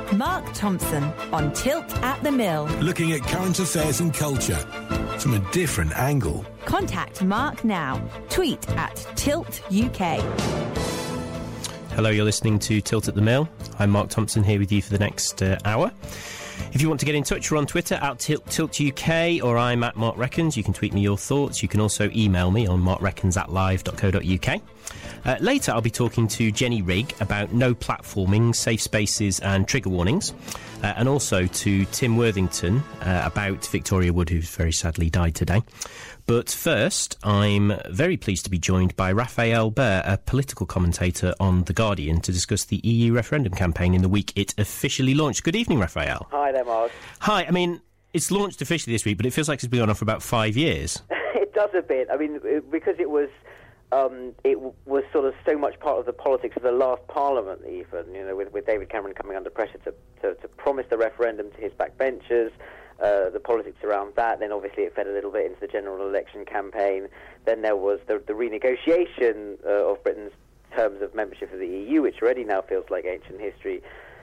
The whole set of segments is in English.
Mark Thompson on Tilt at the Mill. Looking at current affairs and culture from a different angle. Contact Mark now. Tweet at Tilt UK. Hello, you're listening to Tilt at the Mill. I'm Mark Thompson here with you for the next hour. If you want to get in touch, we're on Twitter at Tilt UK, or I'm at Mark Reckons. You can tweet me your thoughts. You can also email me on markreckons@live.co.uk. Later, I'll be talking to Jenny Rigg about no platforming, safe spaces and trigger warnings, and also to Tim Worthington about Victoria Wood, who's very sadly died today. But first, I'm very pleased to be joined by Raphael Behr, a political commentator on The Guardian, to discuss the EU referendum campaign in the week it officially launched. Good evening, Raphael. Hi there, Mark. Hi. I mean, it's launched officially this week, but it feels like it's been on for about 5 years. It does a bit. I mean, because it was sort of so much part of the politics of the last Parliament, even, you know, with David Cameron coming under pressure to promise the referendum to his backbenchers. The politics around that, then obviously it fed a little bit into the general election campaign. Then there was the renegotiation of Britain's terms of membership of the EU, which already now feels like ancient history.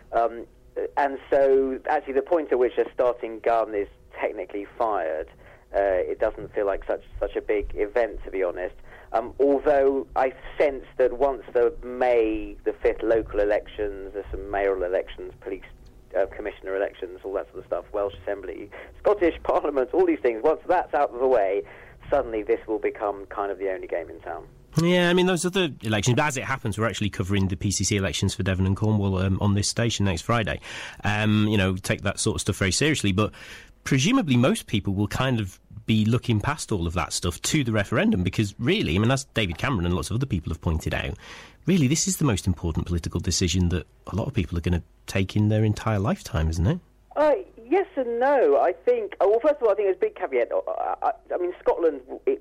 And so actually the point at which a starting gun is technically fired, it doesn't feel like such a big event, to be honest. Although I sense that once the May the 5th local elections, there's some mayoral elections, police commissioner elections, all that sort of stuff, Welsh Assembly, Scottish Parliament, all these things, once that's out of the way, suddenly this will become kind of the only game in town. Yeah, I mean, those other elections, but as it happens, we're actually covering the PCC elections for Devon and Cornwall on this station next Friday. You know, take that sort of stuff very seriously, but presumably most people will kind of be looking past all of that stuff to the referendum, because really, I mean, as David Cameron and lots of other people have pointed out, really this is the most important political decision that a lot of people are going to take in their entire lifetime, isn't it? Yes and no. I think, well, first of all, I think there's a big caveat. I mean, Scotland,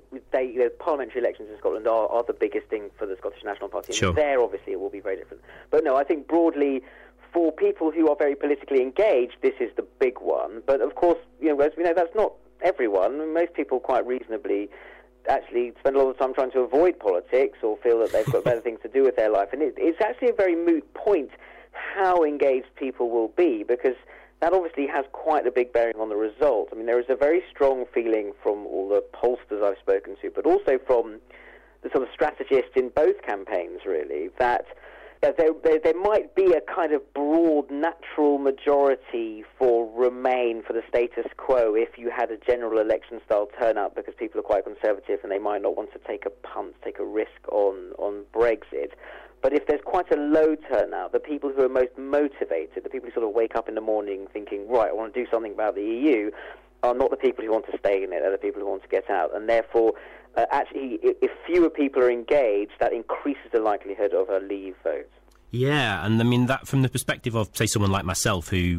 the parliamentary elections in Scotland are the biggest thing for the Scottish National Party. Sure. And there, obviously, it will be very different. But no, I think broadly, for people who are very politically engaged, this is the big one. But of course, you know, as we know, that's not everyone. Most people quite reasonably actually spend a lot of time trying to avoid politics or feel that they've got better things to do with their life. And it's actually a very moot point how engaged people will be, because that obviously has quite a big bearing on the result. I mean, there is a very strong feeling from all the pollsters I've spoken to, but also from the sort of strategists in both campaigns, really, that there might be a kind of broad natural majority for Remain, for the status quo, if you had a general election-style turnout, because people are quite conservative and they might not want to take a punt, take a risk on Brexit. But if there's quite a low turnout, the people who are most motivated, the people who sort of wake up in the morning thinking, right, I want to do something about the EU, are not the people who want to stay in it, they're the people who want to get out. And therefore, actually, if fewer people are engaged, that increases the likelihood of a Leave vote. Yeah, and I mean, that from the perspective of, say, someone like myself who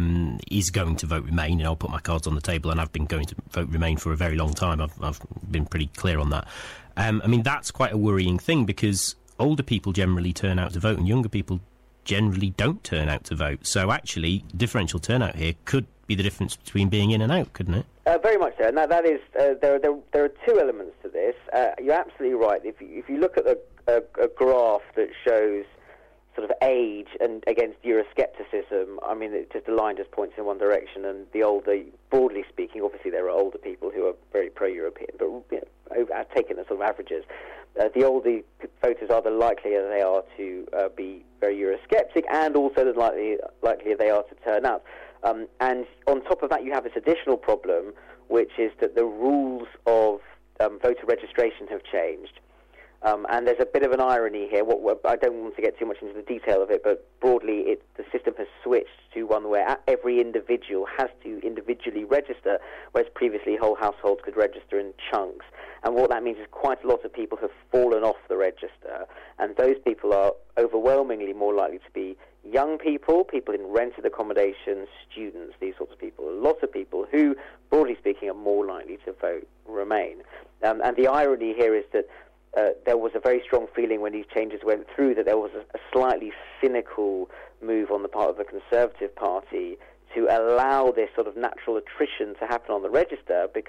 is going to vote Remain, you know, I'll put my cards on the table, and I've been going to vote Remain for a very long time. I've been pretty clear on that. I mean, that's quite a worrying thing, because older people generally turn out to vote and younger people generally don't turn out to vote. So actually, differential turnout here could be the difference between being in and out, couldn't it? Very much so, and that is there are two elements to this. You're absolutely right. If you look at a graph that shows sort of age and against Euroscepticism, I mean, the line just points in one direction, and the older, broadly speaking, obviously there are older people who are very pro-European, but you know, taking the sort of averages, the older voters are, the likelier they are to be very Eurosceptic, and also the likelier they are to turn out. And on top of that, you have this additional problem, which is that the rules of voter registration have changed. And there's a bit of an irony here. I don't want to get too much into the detail of it, but broadly, the system has switched to one where every individual has to individually register, whereas previously whole households could register in chunks. And what that means is quite a lot of people have fallen off the register, and those people are overwhelmingly more likely to be young people, people in rented accommodation, students, these sorts of people. A lot of people who, broadly speaking, are more likely to vote Remain. And the irony here is that there was a very strong feeling when these changes went through that there was a slightly cynical move on the part of the Conservative Party to allow this sort of natural attrition to happen on the register, because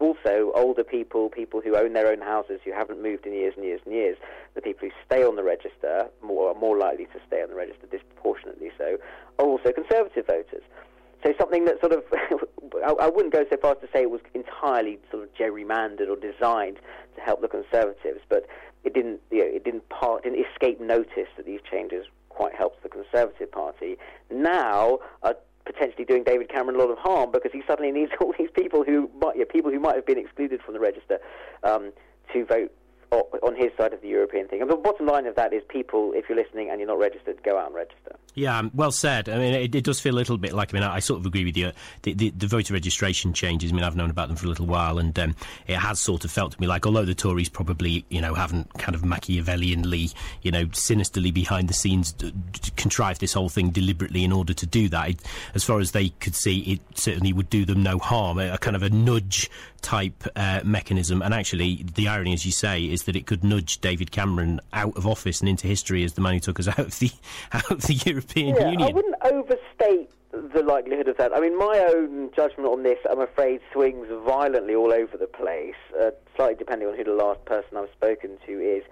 also older people, people who own their own houses, who haven't moved in years and years and years, the people who stay on the register, are more likely to stay on the register, disproportionately so, are also Conservative voters. So something that sort of, I wouldn't go so far as to say it was entirely sort of gerrymandered or designed to help the Conservatives, but it didn't escape notice that these changes quite helped the Conservative Party. Now are potentially doing David Cameron a lot of harm, because he suddenly needs all these people who might have been excluded from the register to vote on his side of the European thing. And the bottom line of that is, people, if you're listening and you're not registered, go out and register. Yeah, well said. I mean, it does feel a little bit like, I sort of agree with you. The voter registration changes, I've known about them for a little while, and it has sort of felt to me like, although the Tories probably, haven't kind of Machiavellianly, sinisterly behind the scenes contrived this whole thing deliberately in order to do that, as far as they could see, it certainly would do them no harm, a kind of a nudge type mechanism. And actually, the irony, as you say, is that it could nudge David Cameron out of office and into history as the man who took us out of the European Union. I wouldn't overstate the likelihood of that. I mean, my own judgment on this, I'm afraid, swings violently all over the place, slightly depending on who the last person I've spoken to is.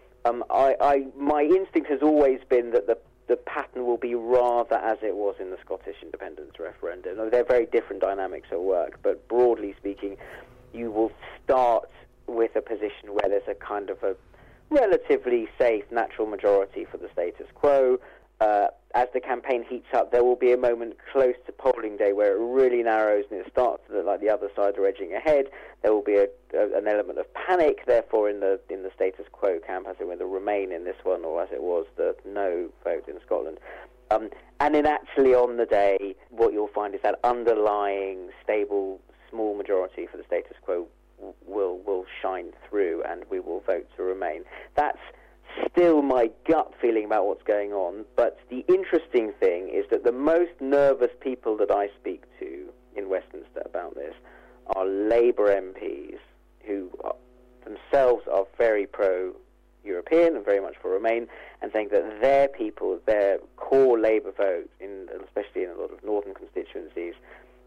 My instinct has always been that the pattern will be rather as it was in the Scottish independence referendum. They're very different dynamics at work, but broadly speaking, you will start with a position where there's a kind of a relatively safe natural majority for the status quo. As the campaign heats up, there will be a moment close to polling day where it really narrows and it starts to look like the other side are edging ahead. There will be an element of panic, therefore, in the status quo camp, as it were the Remain in this one, or as it was the No vote in Scotland. And then actually on the day, what you'll find is that underlying, stable, small majority for the status quo will shine through, and we will vote to Remain. That's still my gut feeling about what's going on, but the interesting thing is that the most nervous people that I speak to in Westminster about this are Labour MPs who themselves are very pro-European and very much for Remain, and think that their people, their core Labour vote, especially in a lot of northern constituencies,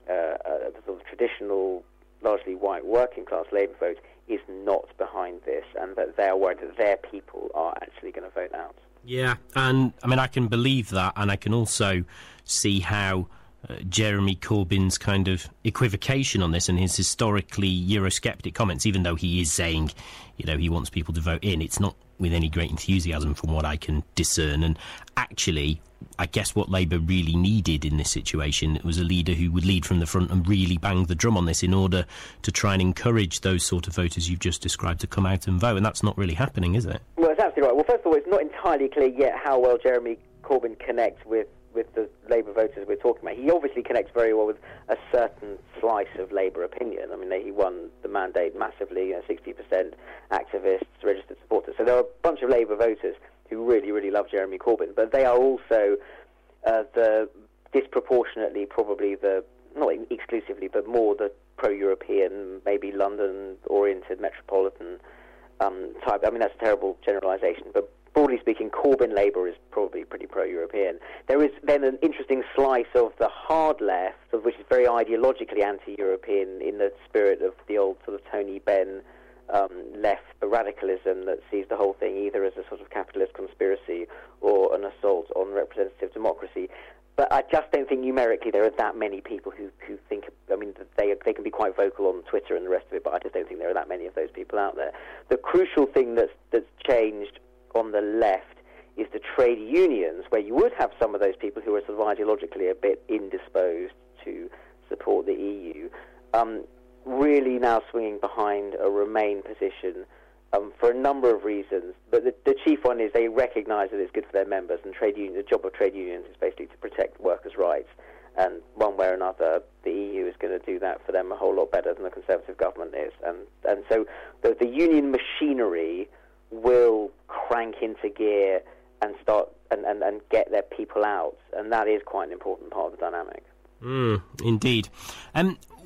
the sort of traditional, largely white working-class Labour vote, is not behind this, and that they're worried that their people are actually going to vote out. Yeah, and I can believe that, and I can also see how Jeremy Corbyn's kind of equivocation on this and his historically Eurosceptic comments, even though he is saying, he wants people to vote in, it's not with any great enthusiasm from what I can discern. And actually, I guess what Labour really needed in this situation was a leader who would lead from the front and really bang the drum on this in order to try and encourage those sort of voters you've just described to come out and vote, and that's not really happening, is it? Well, it's absolutely right. Well, first of all, it's not entirely clear yet how well Jeremy Corbyn connects with the Labour voters we're talking about. He obviously connects very well with a certain slice of Labour opinion. I mean, he won the mandate massively, 60% activists, registered supporters. So there are a bunch of Labour voters who really, really love Jeremy Corbyn, but they are also disproportionately probably not exclusively, but more the pro-European, maybe London-oriented metropolitan type. I mean, that's a terrible generalisation, but broadly speaking, Corbyn Labour is probably pretty pro-European. There is then an interesting slice of the hard left, which is very ideologically anti-European in the spirit of the old sort of Tony Benn left radicalism that sees the whole thing either as a sort of capitalist conspiracy or an assault on representative democracy. But I just don't think numerically there are that many people who think, they can be quite vocal on Twitter and the rest of it, but I just don't think there are that many of those people out there. The crucial thing that's changed on the left is the trade unions, where you would have some of those people who are sort of ideologically a bit indisposed to support the EU, really now swinging behind a Remain position for a number of reasons. But the chief one is they recognise that it's good for their members, and the job of trade unions is basically to protect workers' rights. And one way or another, the EU is going to do that for them a whole lot better than the Conservative government is. And so the union machinery will crank into gear and start and get their people out, and that is quite an important part of the dynamic. Indeed.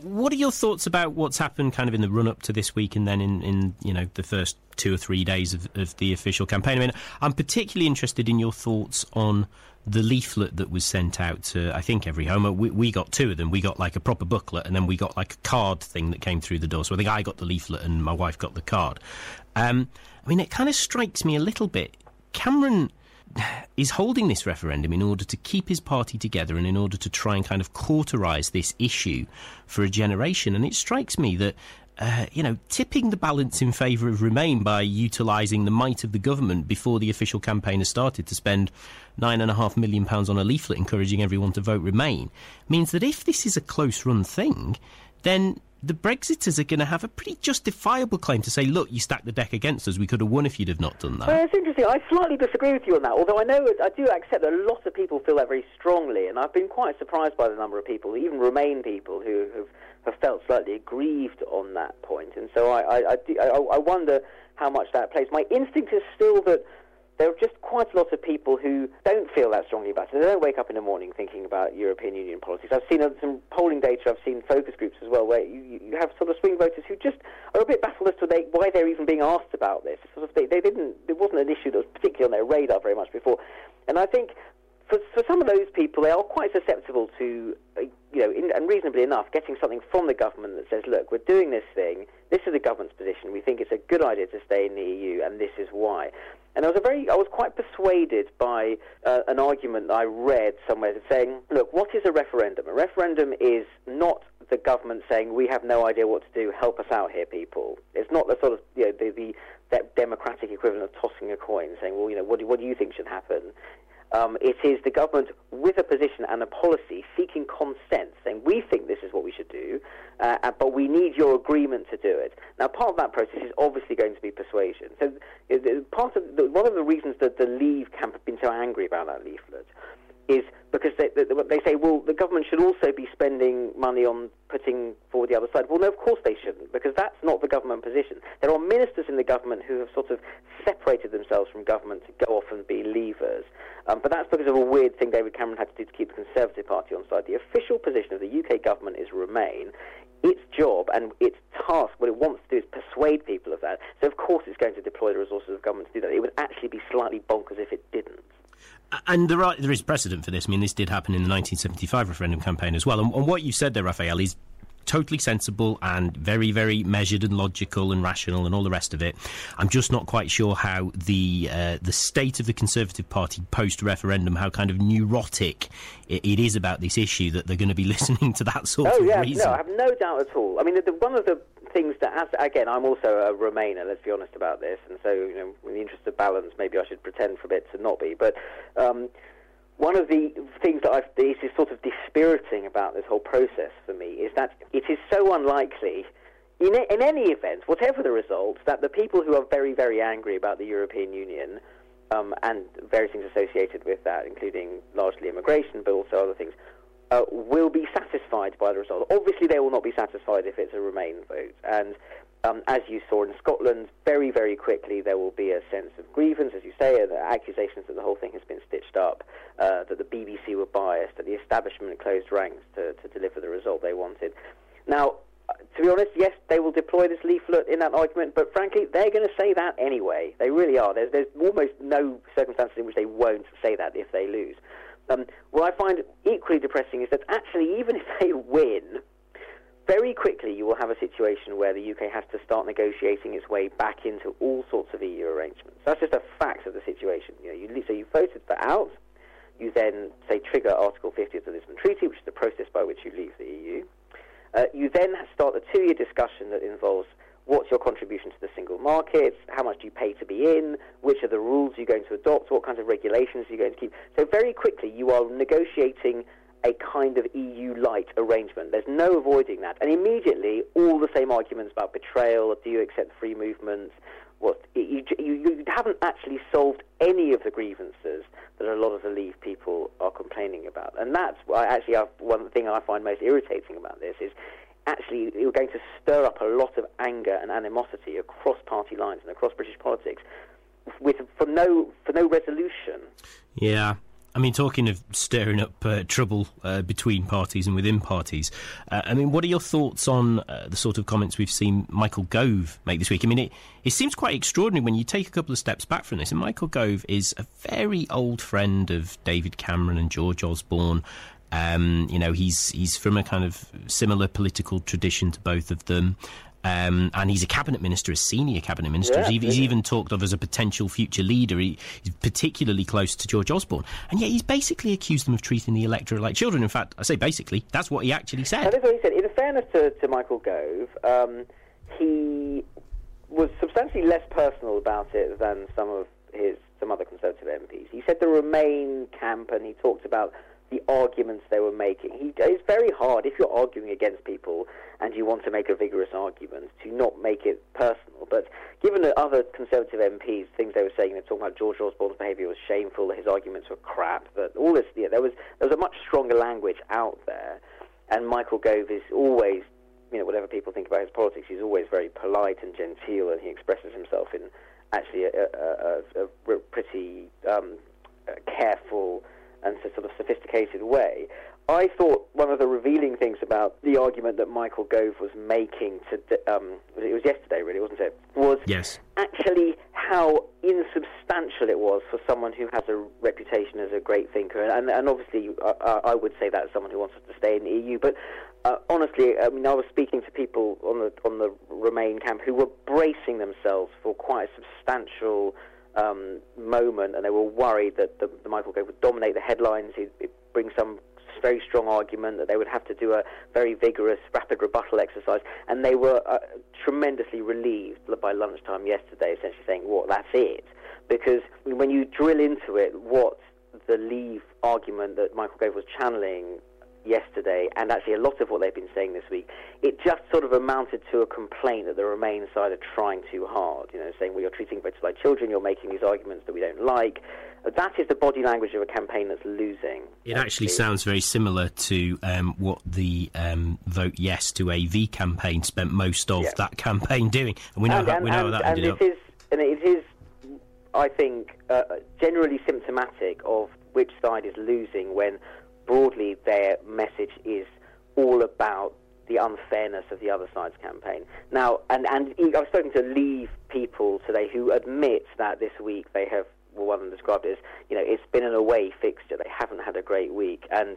What are your thoughts about what's happened kind of in the run-up to this week and then in the first 2 or 3 days of the official campaign? I mean, I'm particularly interested in your thoughts on the leaflet that was sent out to, I think, every home. We got 2 of them. We got like a proper booklet, and then we got like a card thing that came through the door. So I think I got the leaflet and my wife got the card. I mean, it kind of strikes me a little bit. Cameron is holding this referendum in order to keep his party together and in order to try and kind of cauterise this issue for a generation. And it strikes me that tipping the balance in favour of Remain by utilising the might of the government before the official campaign has started to spend £9.5 million on a leaflet encouraging everyone to vote Remain means that if this is a close-run thing, then the Brexiters are going to have a pretty justifiable claim to say, look, you stacked the deck against us, we could have won if you'd have not done that. Well, it's interesting. I slightly disagree with you on that, although I do accept that a lot of people feel that very strongly, and I've been quite surprised by the number of people, even Remain people, who have felt slightly aggrieved on that point. And so I wonder how much that plays. My instinct is still that there are just quite a lot of people who don't feel that strongly about it. They don't wake up in the morning thinking about European Union politics. I've seen some polling data, I've seen focus groups as well, where you have sort of swing voters who just are a bit baffled as to why they're even being asked about this. Sort of, there wasn't an issue that was particularly on their radar very much before. And I think for some of those people, they are quite susceptible to, and reasonably enough, getting something from the government that says, look, we're doing this thing, this is the government's position, we think it's a good idea to stay in the EU, and this is why. And I was quite persuaded by an argument I read somewhere saying, look, what is a referendum? A referendum is not the government saying, we have no idea what to do, help us out here, people. It's not the sort of, that democratic equivalent of tossing a coin, saying, well, what do you think should happen? It is the government with a position and a policy seeking consent, saying we think this is what we should do, but we need your agreement to do it. Now, part of that process is obviously going to be persuasion. So, one of the reasons that the Leave camp have been so angry about that leaflet is because they say, well, the government should also be spending money on putting forward the other side. Well, no, of course they shouldn't, because that's not the government position. There are ministers in the government who have sort of separated themselves from government to go off and be leavers. But that's because of a weird thing David Cameron had to do to keep the Conservative Party on side. The official position of the UK government is Remain. Its job and its task, what it wants to do, is persuade people of that. So, of course, it's going to deploy the resources of government to do that. It would actually be slightly bonkers if it didn't. And there is precedent for this. I mean, this did happen in the 1975 referendum campaign as well. And what you said there, Raphael, is totally sensible and very, very measured and logical and rational and all the rest of it. I'm just not quite sure how the state of the Conservative Party post-referendum, how kind of neurotic it is about this issue that they're going to be listening to that sort of reason. No, I have no doubt at all. I mean, one of the things that, again, I'm also a Remainer, let's be honest about this, and so, in the interest of balance, maybe I should pretend for a bit to not be, but one of the things that is sort of dispiriting about this whole process for me is that it is so unlikely, in any event, whatever the result, that the people who are very, very angry about the European Union and various things associated with that, including largely immigration, but also other things, will be satisfied by the result. Obviously, they will not be satisfied if it's a Remain vote. And as you saw in Scotland, very, very quickly there will be a sense of grievance, as you say, and accusations that the whole thing has been stitched up, that the BBC were biased, that the establishment closed ranks to deliver the result they wanted. Now, to be honest, yes, they will deploy this leaflet in that argument, but frankly, they're going to say that anyway. They really are. There's almost no circumstances in which they won't say that if they lose. What I find equally depressing is that actually, even if they win, very quickly you will have a situation where the UK has to start negotiating its way back into all sorts of EU arrangements. That's just a fact of the situation. So you voted for out, you then, say, trigger Article 50 of the Lisbon Treaty, which is the process by which you leave the EU. You then start a 2-year discussion that involves what's your contribution to the single market, how much do you pay to be in, which are the rules you're going to adopt, what kinds of regulations are you going to keep. So very quickly you are negotiating a kind of EU-light arrangement. There's no avoiding that. And immediately all the same arguments about betrayal, do you accept free movement, you haven't actually solved any of the grievances that a lot of the Leave people are complaining about. And that's one thing I find most irritating about this is actually you're going to stir up a lot of anger and animosity across party lines and across British politics for no resolution. Yeah. I mean, talking of stirring up trouble between parties and within parties, I mean, what are your thoughts on the sort of comments we've seen Michael Gove make this week? I mean, it seems quite extraordinary when you take a couple of steps back from this. And Michael Gove is a very old friend of David Cameron and George Osborne. He's from a kind of similar political tradition to both of them. And he's a cabinet minister, a senior cabinet minister. Yeah, he's even talked of as a potential future leader. He's particularly close to George Osborne. And yet he's basically accused them of treating the electorate like children. In fact, I say basically, that's what he actually said. That is what he said. In fairness to Michael Gove, he was substantially less personal about it than some other Conservative MPs. He said the Remain camp, and he talked about the arguments they were making. It's very hard, if you're arguing against people and you want to make a vigorous argument, to not make it personal. But given that other Conservative MPs, things they were saying, they're talking about George Osborne's behaviour was shameful, that his arguments were crap, that all this, there was a much stronger language out there. And Michael Gove is always, whatever people think about his politics, he's always very polite and genteel, and he expresses himself in actually a pretty careful and sort of sophisticated way. I thought one of the revealing things about the argument that Michael Gove was making it was yesterday, really, wasn't it? Was yes. Actually how insubstantial it was for someone who has a reputation as a great thinker, and obviously I would say that as someone who wants us to stay in the EU. But honestly, I mean, I was speaking to people on the Remain camp who were bracing themselves for quite a substantial moment, and they were worried that the Michael Gove would dominate the headlines. He'd bring some very strong argument, that they would have to do a very vigorous, rapid rebuttal exercise, and they were tremendously relieved by lunchtime yesterday, essentially saying, well, that's it. Because when you drill into it, what the Leave argument that Michael Gove was channeling yesterday, and actually a lot of what they've been saying this week, it just sort of amounted to a complaint that the Remain side are trying too hard, saying, well, you're treating voters like children, you're making these arguments that we don't like. That is the body language of a campaign that's losing. It actually sounds very similar to what the Vote Yes to AV campaign spent most of that campaign doing. And we know how that ended up. It is, I think, generally symptomatic of which side is losing when broadly their message is all about the unfairness of the other side's campaign. Now, and I've spoken to Leave people today who admit that this week they have, well, one of them described it as, it's been an away fixture. They haven't had a great week. And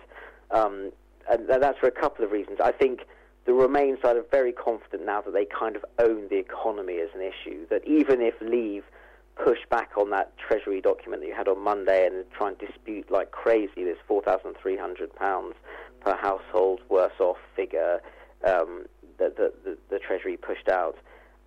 that's for a couple of reasons. I think the Remain side are very confident now that they kind of own the economy as an issue, that even if Leave push back on that Treasury document that you had on Monday and try and dispute like crazy this £4,300 per household worse off figure that the Treasury pushed out,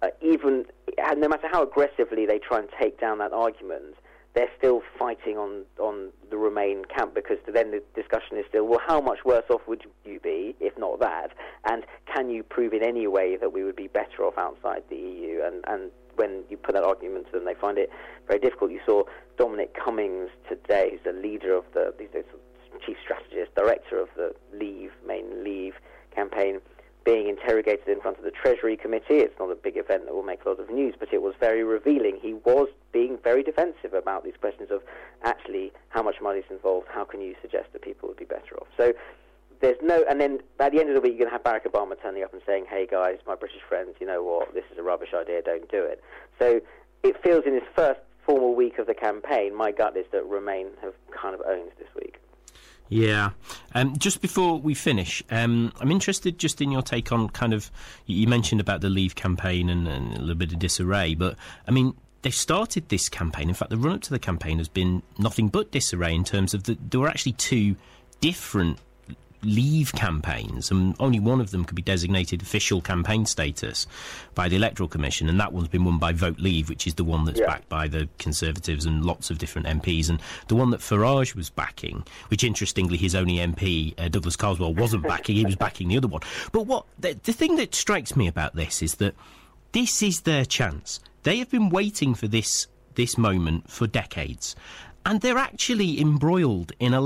and no matter how aggressively they try and take down that argument, they're still fighting on the Remain camp, because then the discussion is still, well, how much worse off would you be, if not that, and can you prove in any way that we would be better off outside the EU? And when you put that argument to them, they find it very difficult. You saw Dominic Cummings today, who's the leader of the chief strategist, director of the Main Leave campaign, being interrogated in front of the Treasury Committee. It's not a big event that will make a lot of news, but it was very revealing. He was being very defensive about these questions of actually how much money is involved, how can you suggest that people would be better off. So there's no, and then at the end of the week you're going to have Barack Obama turning up and saying, hey guys, my British friends, you know what, this is a rubbish idea, don't do it. So it feels in his first formal week of the campaign, my gut is that Remain have kind of owned this week. Yeah. Just before we finish, I'm interested just in your take on kind of, you mentioned about the Leave campaign and a little bit of disarray, but I mean, they've started this campaign. In fact, the run-up to the campaign has been nothing but disarray in terms of there were actually two different Leave campaigns, and only one of them could be designated official campaign status by the Electoral Commission, and that one's been won by Vote Leave, which is the one that's backed by the Conservatives and lots of different MPs, and the one that Farage was backing, which interestingly his only MP, Douglas Carswell, wasn't backing, he was backing the other one. But what the thing that strikes me about this is that this is their chance. They have been waiting for this moment for decades, and they're actually embroiled in a load of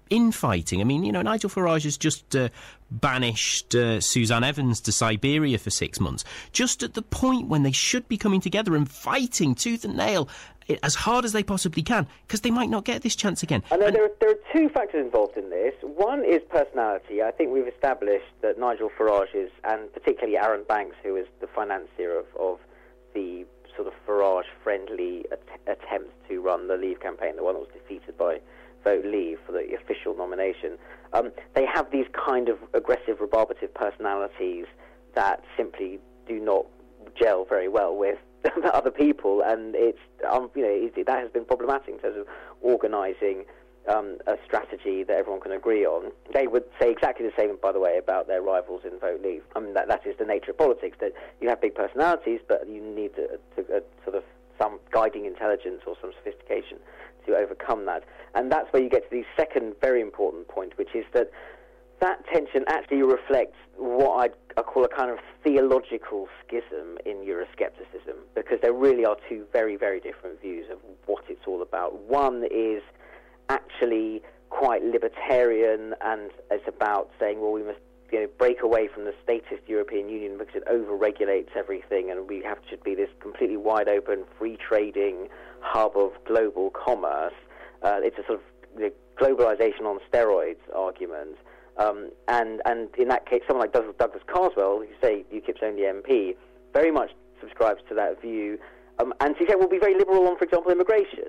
infighting. I mean, Nigel Farage has just banished Suzanne Evans to Siberia for 6 months, just at the point when they should be coming together and fighting tooth and nail as hard as they possibly can, because they might not get this chance again. I know there are two factors involved in this. One is personality. I think we've established that Nigel Farage is, and particularly Aaron Banks, who is the financier of the sort of Farage-friendly attempt to run the Leave campaign, the one that was defeated by Vote Leave for the official nomination. They have these kind of aggressive, rebarbative personalities that simply do not gel very well with other people, and it's that has been problematic in terms of organising a strategy that everyone can agree on. They would say exactly the same, by the way, about their rivals in Vote Leave. I mean, that is the nature of politics, that you have big personalities, but you need sort of some guiding intelligence or some sophistication to overcome that. And that's where you get to the second very important point, which is that tension actually reflects what I call a kind of theological schism in Euroscepticism, because there really are two very, very different views of what it's all about. One is actually quite libertarian, and it's about saying, well, we must break away from the statist European Union because it over-regulates everything, and we should be this completely wide-open, free-trading hub of global commerce. It's a sort of globalization on steroids argument. And in that case, someone like Douglas Carswell, who say UKIP's only MP, very much subscribes to that view. And he will be very liberal on, for example, immigration.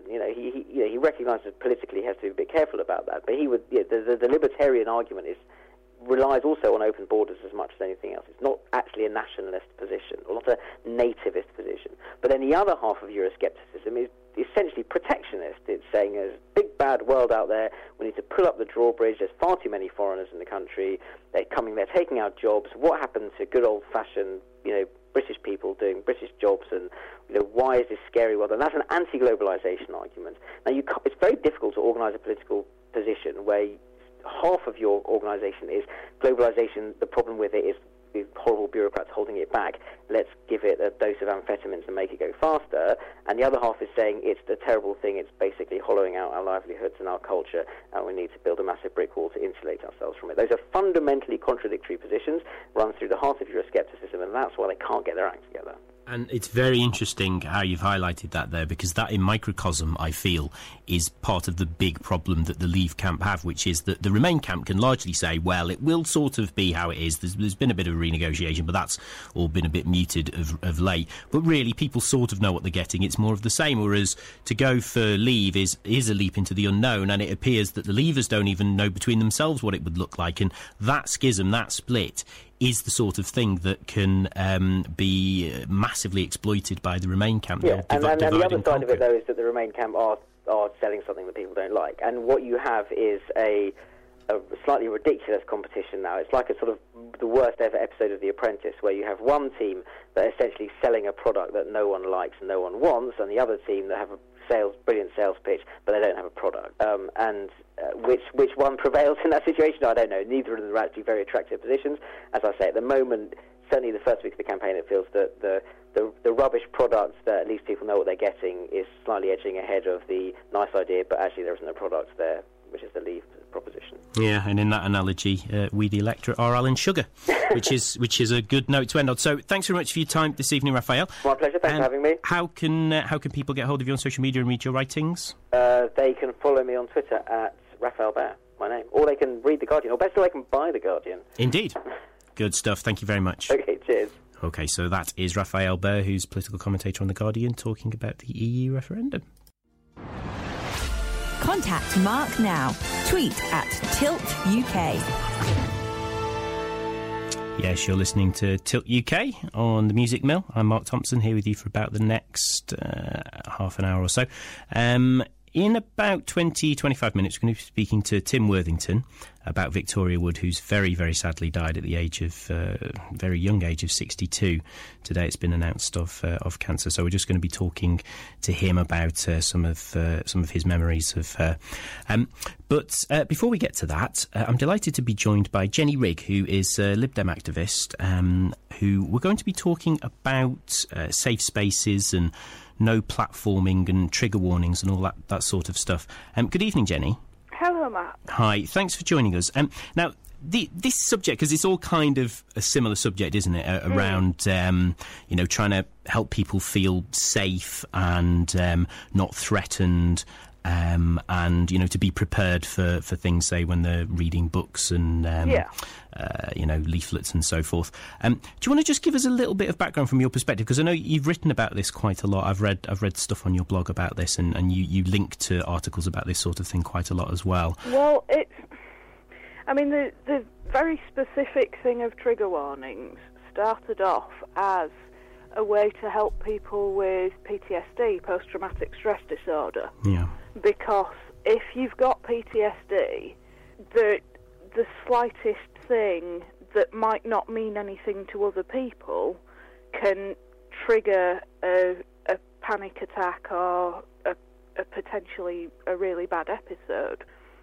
He recognises that politically he has to be a bit careful about that. But he would, the libertarian argument relies also on open borders as much as anything else. It's not actually a nationalist position, or not a nativist position. But then the other half of Euroscepticism is essentially protectionist. It's saying there's a big bad world out there, we need to pull up the drawbridge, there's far too many foreigners in the country, they're taking our jobs, what happened to good old-fashioned, British people doing British jobs, and why is this scary world? And that's an anti-globalisation argument. Now, it's very difficult to organise a political position where half of your organisation is globalisation, the problem with it is the horrible bureaucrats holding it back, let's give it a dose of amphetamines and make it go faster, and the other half is saying it's a terrible thing, it's basically hollowing out our livelihoods and our culture, and we need to build a massive brick wall to insulate ourselves from it. Those are fundamentally contradictory positions, run through the heart of Euroscepticism, and that's why they can't get their act together. And it's very interesting how you've highlighted that there, because that in microcosm, I feel, is part of the big problem that the Leave camp have, which is that the Remain camp can largely say, well, it will sort of be how it is. There's been a bit of renegotiation, but that's all been a bit muted of late. But really, people sort of know what they're getting. It's more of the same, whereas to go for Leave is a leap into the unknown, and it appears that the Leavers don't even know between themselves what it would look like. And that schism, that split, is the sort of thing that can be massively exploited by the Remain camp. Yeah, and the other side of it, though, is that the Remain camp are selling something that people don't like. And what you have is a slightly ridiculous competition now. It's like a sort of the worst ever episode of The Apprentice, where you have one team that are essentially selling a product that no one likes and no one wants, and the other team that have a brilliant sales pitch, but they don't have a product. Which one prevails in that situation? I don't know. Neither of them are actually very attractive positions. As I say, at the moment, certainly the first week of the campaign, it feels that the rubbish products that at least people know what they're getting is slightly edging ahead of the nice idea, but actually there isn't a product there, which is the Leave proposition. Yeah, and in that analogy, we the electorate are Alan Sugar, which is a good note to end on. So thanks very much for your time this evening, Raphael. My pleasure, thanks for having me. How can people get hold of you on social media and read your writings? They can follow me on Twitter at Raphael Bear, my name, or they can read The Guardian, or better still, they can buy The Guardian. Indeed. Good stuff, thank you very much. Okay, cheers. Okay, so that is Raphael Bear, who's political commentator on The Guardian, talking about the EU referendum. Contact Mark now. Tweet at TiltUK. Yes, you're listening to Tilt UK on the Music Mill. I'm Mark Thompson, here with you for about the next half an hour or so. In about 20-25 minutes, we're going to be speaking to Tim Worthington about Victoria Wood, who's very, very sadly died at the age of very young age of 62. Today, it's been announced of cancer. So we're just going to be talking to him about some of his memories of her. But before we get to that, I'm delighted to be joined by Jenny Rigg, who is a Lib Dem activist, who we're going to be talking about safe spaces and no platforming and trigger warnings and all that sort of stuff. Good evening, Jenny. Hello, Hello, Matt. Hi, thanks for joining us. Now, this subject, because it's all kind of a similar subject, isn't it? Around, trying to help people feel safe and not threatened. And, to be prepared for things, say, when they're reading books and, leaflets and so forth. Do you want to just give us a little bit of background from your perspective? Because I know you've written about this quite a lot. I've read stuff on your blog about this, and you link to articles about this sort of thing quite a lot as well. Well, the very specific thing of trigger warnings started off as a way to help people with PTSD, post-traumatic stress disorder. Yeah. Because if you've got PTSD, the slightest thing that might not mean anything to other people can trigger a panic attack or a potentially a really bad episode.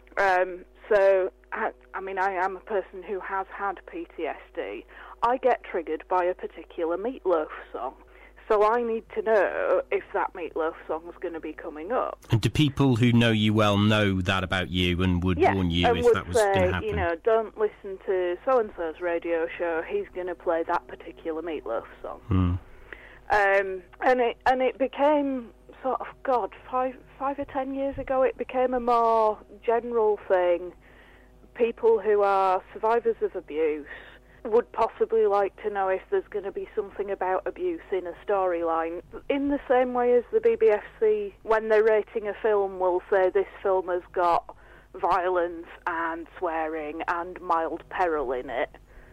So, I am a person who has had PTSD. I get triggered by a particular Meatloaf song. So I need to know if that Meatloaf song's going to be coming up. And do people who know you well know that about you and would warn you if that was going to happen? Don't listen to so-and-so's radio show, he's going to play that particular Meatloaf song. And it became sort of, 5 or 10 years ago, it became a more general thing. People who are survivors of abuse would possibly like to know if there's going to be something about abuse in a storyline, in the same way as the BBFC, when they're rating a film, will say this film has got violence and swearing and mild peril in it.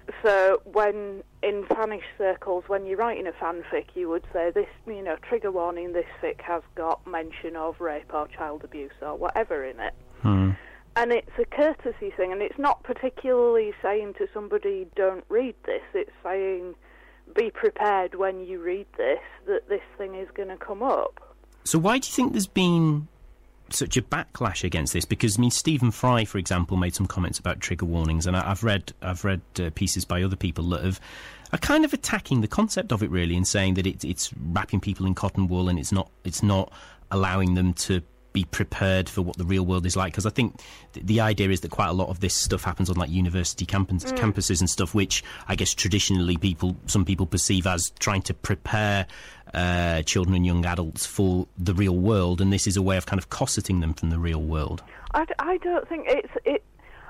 So when, in fanish circles, when you're writing a fanfic, you would say this, trigger warning, this fic has got mention of rape or child abuse or whatever in it. And it's a courtesy thing, and it's not particularly saying to somebody, don't read this. It's saying, be prepared when you read this, that this thing is going to come up. So why do you think there's been such a backlash against this? Because, Stephen Fry, for example, made some comments about trigger warnings, and I've read pieces by other people that are kind of attacking the concept of it, really, and saying that it's wrapping people in cotton wool and it's not allowing them to be prepared for what the real world is like. Because I think the idea is that quite a lot of this stuff happens on university campuses and stuff, which I guess traditionally some people perceive as trying to prepare children and young adults for the real world, and this is a way of kind of cosseting them from the real world. I don't think it.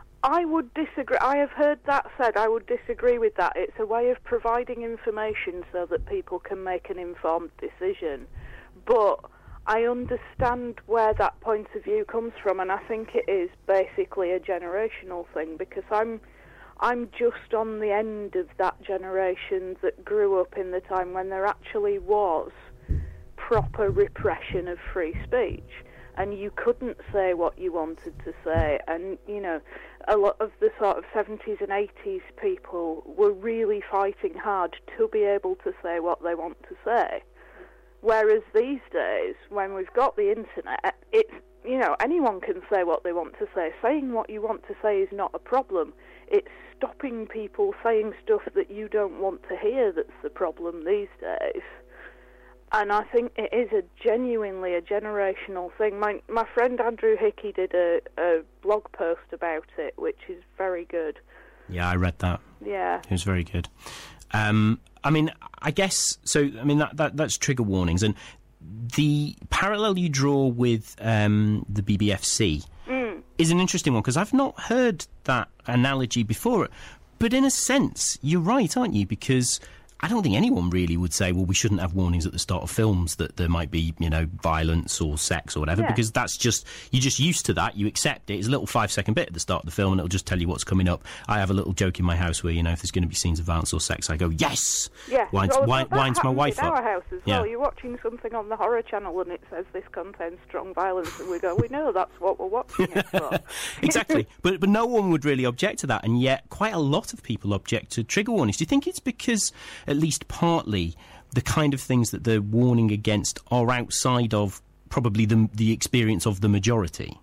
I would disagree. I have heard that said. I would disagree with that. It's a way of providing information so that people can make an informed decision. But I understand where that point of view comes from, and I think it is basically a generational thing, because I'm just on the end of that generation that grew up in the time when there actually was proper repression of free speech, and you couldn't say what you wanted to say, and, a lot of the sort of 70s and 80s people were really fighting hard to be able to say what they want to say. Whereas these days, when we've got the internet, it's, anyone can say what they want to say. Saying what you want to say is not a problem. It's stopping people saying stuff that you don't want to hear that's the problem these days. And I think it is genuinely a generational thing. My friend Andrew Hickey did a blog post about it, which is very good. Yeah, I read that. Yeah. It was very good. I guess, so, that's trigger warnings. And the parallel you draw with the BBFC is an interesting one, because I've not heard that analogy before. But in a sense, you're right, aren't you? Because I don't think anyone really would say, well, we shouldn't have warnings at the start of films that there might be, violence or sex or whatever, because that's just, you're just used to that, you accept it. It's a little 5-second bit at the start of the film and it'll just tell you what's coming up. I have a little joke in my house where, if there's going to be scenes of violence or sex, I go, yes! Yeah, winds my wife in up. Our house as well. You're watching something on the horror channel and it says this contains strong violence, and we go, we know that's what we're watching it for. Exactly. But no one would really object to that, and yet quite a lot of people object to trigger warnings. Do you think it's because, at least partly, the kind of things that they're warning against are outside of probably the experience of the majority?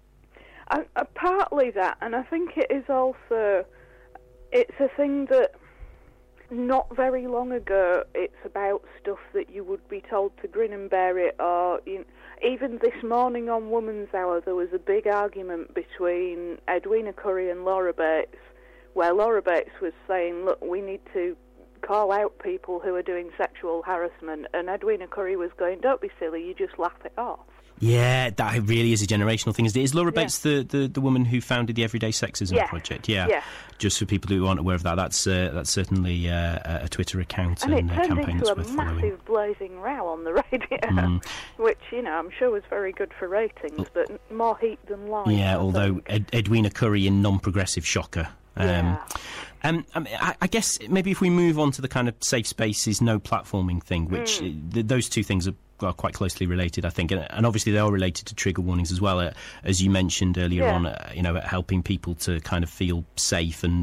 Partly that, and I think it is also, it's a thing that not very long ago, it's about stuff that you would be told to grin and bear it, or even this morning on Woman's Hour, there was a big argument between Edwina Currie and Laura Bates, where Laura Bates was saying, look, we need to call out people who are doing sexual harassment, and Edwina Currie was going, don't be silly, you just laugh it off. Yeah, that really is a generational thing. Is Laura Bates the woman who founded the Everyday Sexism Project? Yeah. Just for people who aren't aware of that, that's certainly a Twitter account and a campaign that's worth following. And it turned into a massive blazing row on the radio, which, I'm sure was very good for ratings, but more heat than light. Yeah, although Edwina Currie in non-progressive shocker. I guess maybe if we move on to the kind of safe spaces, no platforming thing, which those two things are quite closely related, I think, and obviously they are related to trigger warnings as well, as you mentioned earlier on. Helping people to kind of feel safe and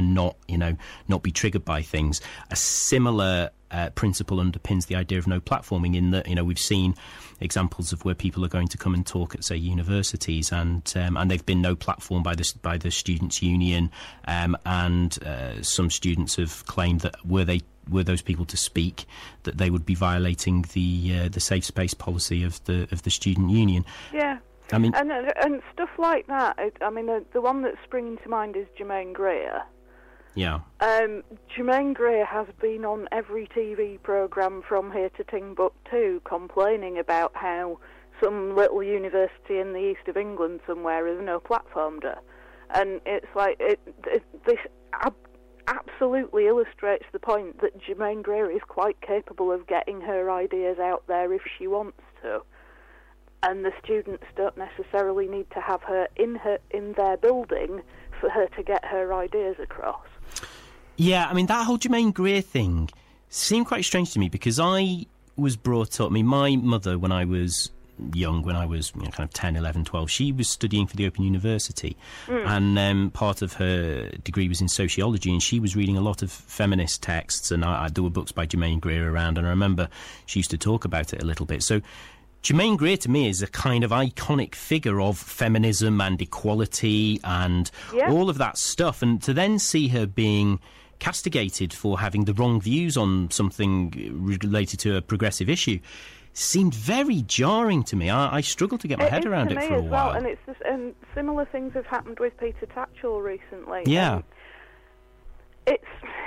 not be triggered by things. A similar principle underpins the idea of no platforming, in that we've seen examples of where people are going to come and talk at, say, universities, and they've been no platform by the students' union, and some students have claimed that were those people to speak, that they would be violating the safe space policy of the student union. Yeah. I mean, and stuff like that. The one that's springing to mind is Germaine Greer. Yeah. Germaine Greer has been on every TV programme from here to Timbuktu complaining about how some little university in the east of England somewhere has no platformed her. And it's like, this absolutely illustrates the point that Germaine Greer is quite capable of getting her ideas out there if she wants to. And the students don't necessarily need to have her in their building for her to get her ideas across. Yeah, that whole Germaine Greer thing seemed quite strange to me, because I was brought up... my mother, when I was young, when I was kind of 10, 11, 12, she was studying for the Open University, and part of her degree was in sociology, and she was reading a lot of feminist texts, and there were books by Germaine Greer around, and I remember she used to talk about it a little bit. So Germaine Greer, to me, is a kind of iconic figure of feminism and equality and all of that stuff. And to then see her being castigated for having the wrong views on something related to a progressive issue seemed very jarring to me. I struggled to get my head around it for a while. And it's just, and similar things have happened with Peter Tatchell recently. Yeah. It's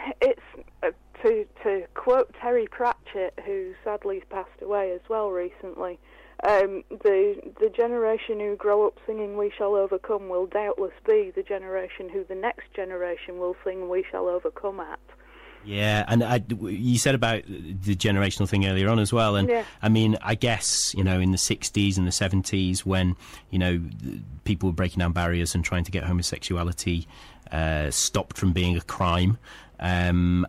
to quote Terry Pratchett, who sadly passed away as well recently, the generation who grow up singing "We Shall Overcome" will doubtless be the generation who the next generation will sing "We Shall Overcome" at. Yeah, and you said about the generational thing earlier on as well, and I guess, in the 60s and the 70s, when, people were breaking down barriers and trying to get homosexuality stopped from being a crime, and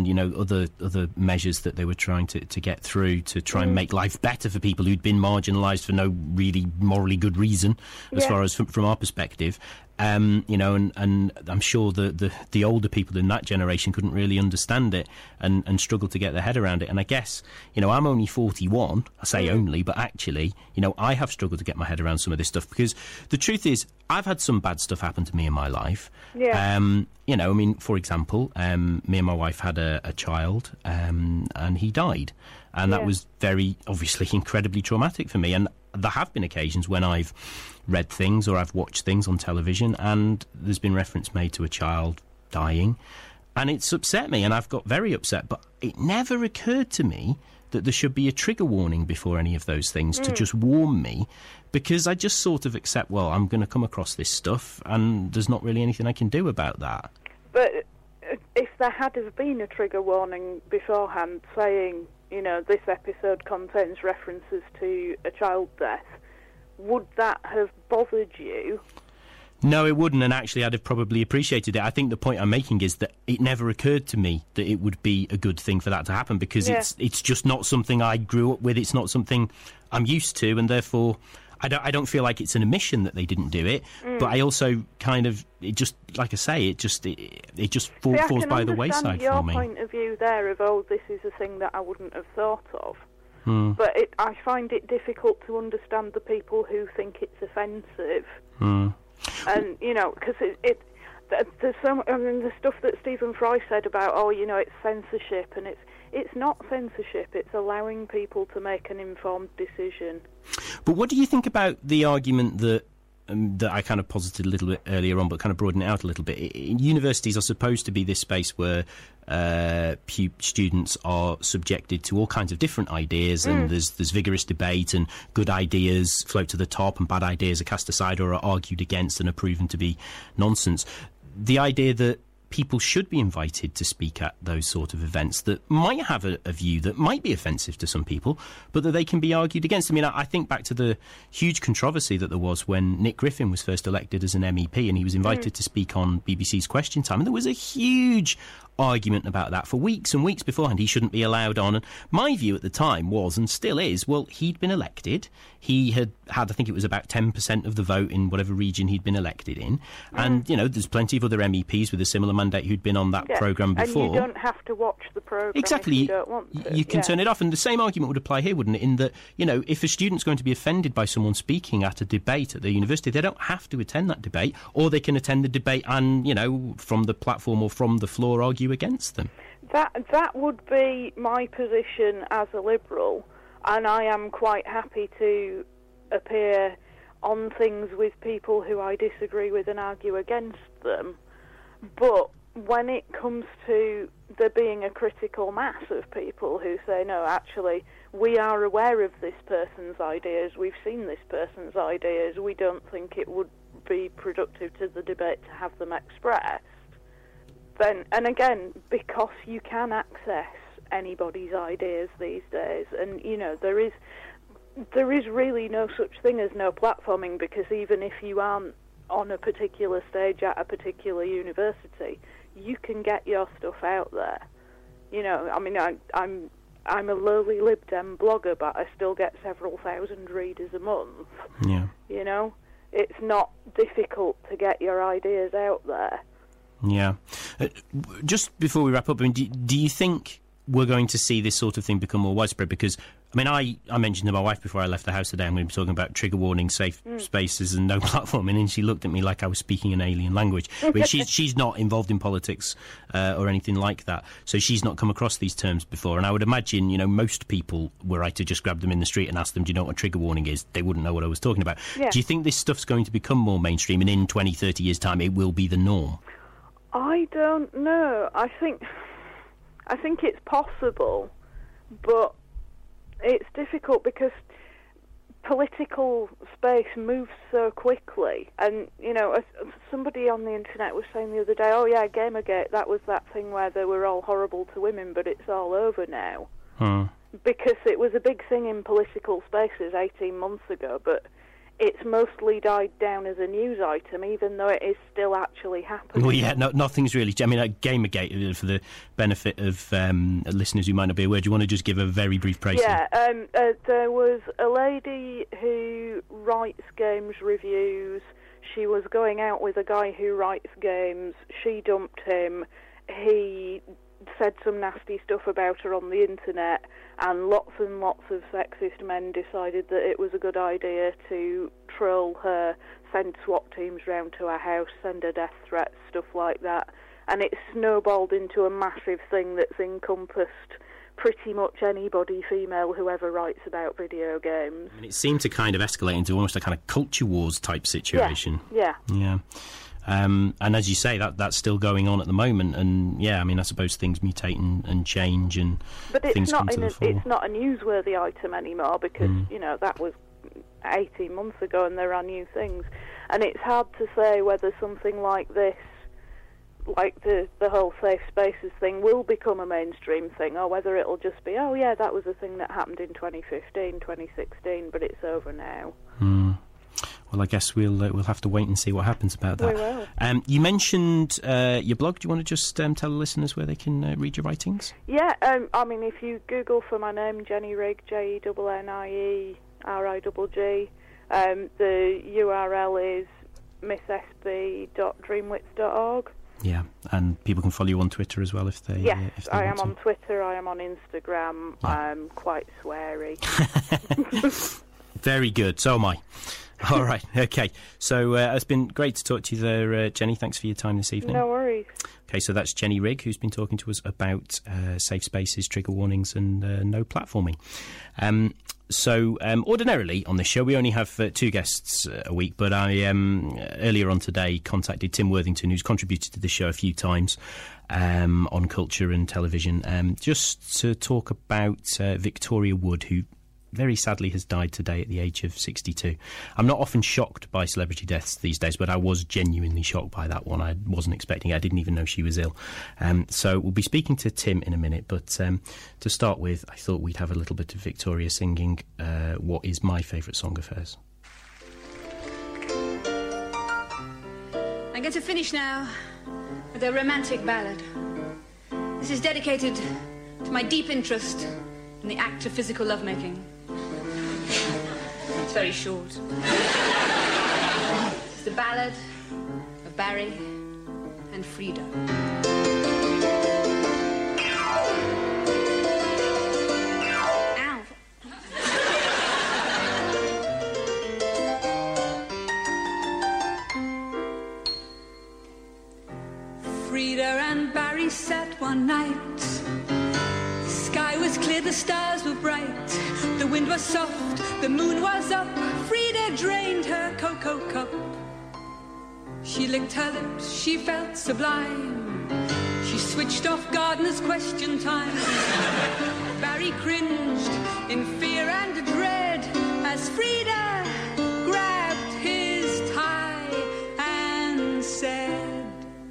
other measures that they were trying to get through to try and make life better for people who'd been marginalised for no really morally good reason, as far as from our perspective. And I'm sure the older people in that generation couldn't really understand it and struggled to get their head around it. And I guess, I'm only 41. I say only, but actually, I have struggled to get my head around some of this stuff, because the truth is, I've had some bad stuff happen to me in my life. Yeah. For example, me and my wife had a child, and he died. And that was very, obviously, incredibly traumatic for me. And there have been occasions when I've read things or I've watched things on television and there's been reference made to a child dying, and it's upset me, and I've got very upset. But it never occurred to me that there should be a trigger warning before any of those things to just warn me, because I just sort of accept, well, I'm going to come across this stuff and there's not really anything I can do about that. But if there had have been a trigger warning beforehand saying, this episode contains references to a child death, would that have bothered you? No, it wouldn't, and actually I'd have probably appreciated it. I think the point I'm making is that it never occurred to me that it would be a good thing for that to happen, because it's just not something I grew up with, it's not something I'm used to, and therefore I don't feel like it's an omission that they didn't do it, but I also kind of, it just, like I say, it just falls by the wayside for me. Your point of view there of, this is a thing that I wouldn't have thought of. But I find it difficult to understand the people who think it's offensive. And, because there's the stuff that Stephen Fry said about, it's censorship, and it's not censorship. It's allowing people to make an informed decision. But what do you think about the argument that I kind of posited a little bit earlier on, but kind of broaden it out a little bit? Universities are supposed to be this space where students are subjected to all kinds of different ideas, and there's vigorous debate, and good ideas float to the top, and bad ideas are cast aside or are argued against and are proven to be nonsense. The idea that people should be invited to speak at those sort of events that might have a view that might be offensive to some people, but that they can be argued against. I mean, I think back to the huge controversy that there was when Nick Griffin was first elected as an MEP, and he was invited to speak on BBC's Question Time, and there was a huge argument about that for weeks and weeks beforehand. He shouldn't be allowed on. And my view at the time was, and still is, well, he'd been elected. He had, I think it was about 10% of the vote in whatever region he'd been elected in. And, there's plenty of other MEPs with a similar mandate who'd been on that programme before. And you don't have to watch the programme exactly. if you don't want to. You can turn it off. And the same argument would apply here, wouldn't it? In that, if a student's going to be offended by someone speaking at a debate at the university, they don't have to attend that debate, or they can attend the debate and, from the platform or from the floor argue against them. That would be my position as a Liberal, and I am quite happy to appear on things with people who I disagree with and argue against them. But when it comes to there being a critical mass of people who say, no, actually, we are aware of this person's ideas, we've seen this person's ideas, we don't think it would be productive to the debate to have them expressed, then, and again, because you can access anybody's ideas these days, and there is really no such thing as no platforming, because even if you aren't on a particular stage at a particular university, you can get your stuff out there. I'm a lowly Lib Dem blogger, but I still get several thousand readers a month. Yeah. It's not difficult to get your ideas out there. Yeah. Just before we wrap up, do you think we're going to see this sort of thing become more widespread? Because, I mentioned to my wife before I left the house today, I'm going to be talking about trigger warning, safe spaces and no platforming, and she looked at me like I was speaking an alien language. She's not involved in politics or anything like that, so she's not come across these terms before. And I would imagine, most people, were I to just grab them in the street and ask them, do you know what a trigger warning is? They wouldn't know what I was talking about. Yeah. Do you think this stuff's going to become more mainstream, and in 20, 30 years' time it will be the norm? I don't know. I think it's possible, but it's difficult because political space moves so quickly. And, somebody on the internet was saying the other day, oh yeah, Gamergate, that was that thing where they were all horrible to women, but it's all over now. Because it was a big thing in political spaces 18 months ago, but it's mostly died down as a news item, even though it is still actually happening. Well, yeah, nothing's really... Gamergate, for the benefit of listeners who might not be aware, do you want to just give a very brief praise? Yeah, there was a lady who writes games reviews. She was going out with a guy who writes games. She dumped him. He said some nasty stuff about her on the internet, and lots of sexist men decided that it was a good idea to troll her, send SWAT teams round to her house, send her death threats, stuff like that. And it snowballed into a massive thing that's encompassed pretty much anybody, female, whoever writes about video games. And it seemed to kind of escalate into almost a kind of culture wars type situation. Yeah. And as you say, that's still going on at the moment, and I suppose things mutate and change, and things come to the fore. It's not a newsworthy item anymore, because that was 18 months ago, and there are new things, and it's hard to say whether something like this, like the whole safe spaces thing, will become a mainstream thing, or whether it'll just be, oh yeah, that was a thing that happened in 2015, 2016, but it's over now. Well, I guess we'll have to wait and see what happens about that. We will. You mentioned your blog. Do you want to just tell the listeners where they can read your writings? Yeah, if you Google for my name, Jenny Rigg, JennieRigg, the URL is misssb.dreamwits.org. Yeah, and people can follow you on Twitter as well if they. Yes, if they I want am to. on Twitter. I am on Instagram. I'm quite sweary. Very good. So am I. All right, okay. So it's been great to talk to you there, Jenny. Thanks for your time this evening. No worries. Okay, so that's Jenny Rigg, who's been talking to us about safe spaces, trigger warnings and no platforming. Ordinarily on this show we only have 2 guests a week, but I earlier on today contacted Tim Worthington, who's contributed to the show a few times on culture and television, just to talk about Victoria Wood, who very sadly has died today at the age of 62. I'm not often shocked by celebrity deaths these days, but I was genuinely shocked by that one. I wasn't expecting it. I didn't even know she was ill. So we'll be speaking to Tim in a minute, but to start with, I thought we'd have a little bit of Victoria singing what is my favourite song of hers. I'm going to finish now with a romantic ballad. This is dedicated to my deep interest in the act of physical lovemaking. It's very short. It's the ballad of Barry and Frida. Ow. Frida and Barry sat one night. The sky was clear, the stars were bright. The wind was soft, the moon was up. Frida drained her cocoa cup. She licked her lips, she felt sublime. She switched off Gardner's Question Time. Barry cringed in fear and dread as Frida grabbed his tie and said,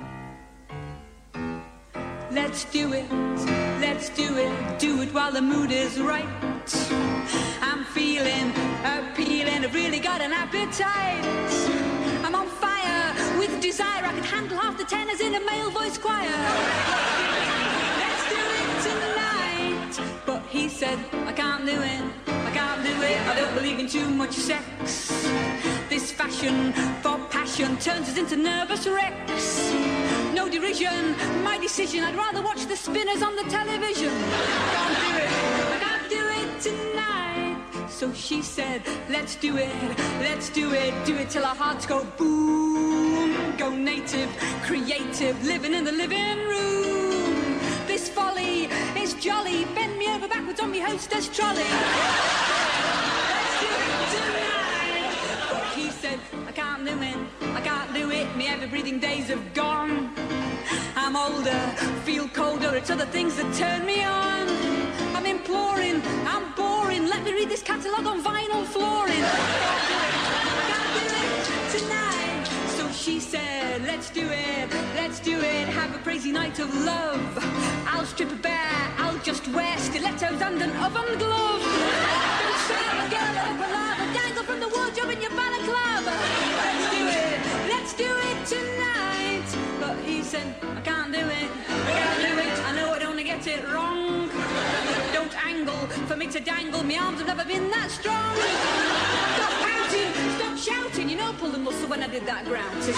let's do it do it while the mood is right. I'm feeling appealing, I've really got an appetite. I'm on fire with desire, I could handle half the tenors in a male voice choir. Let's do it tonight. But he said, I can't do it, I don't believe in too much sex. This fashion for passion turns us into nervous wrecks. No derision, my decision, I'd rather watch the spinners on the television. I can't do it tonight. So she said, let's do it do it till our hearts go boom. Go native, creative, living in the living room. This folly is jolly, bend me over backwards on me hostess trolley. Let's do it tonight. But he said, I can't do it, me ever breathing days have gone. I'm older, feel colder, it's other things that turn me on. I'm imploring, I'm boring, let me read this catalogue on vinyl flooring. I can't do it tonight. So she said, let's do it, have a crazy night of love. I'll strip bare, I'll just wear stilettos and an oven glove. Don't serve a girl up a lava, dangle from the wardrobe in your balaclava. Let's do it tonight. But he said, I can't do it, I know I'd only get it wrong. Don't angle for me to dangle, my arms have never been that strong. Stop pouting, stop shouting, you know I pulled a muscle when I did that grouting.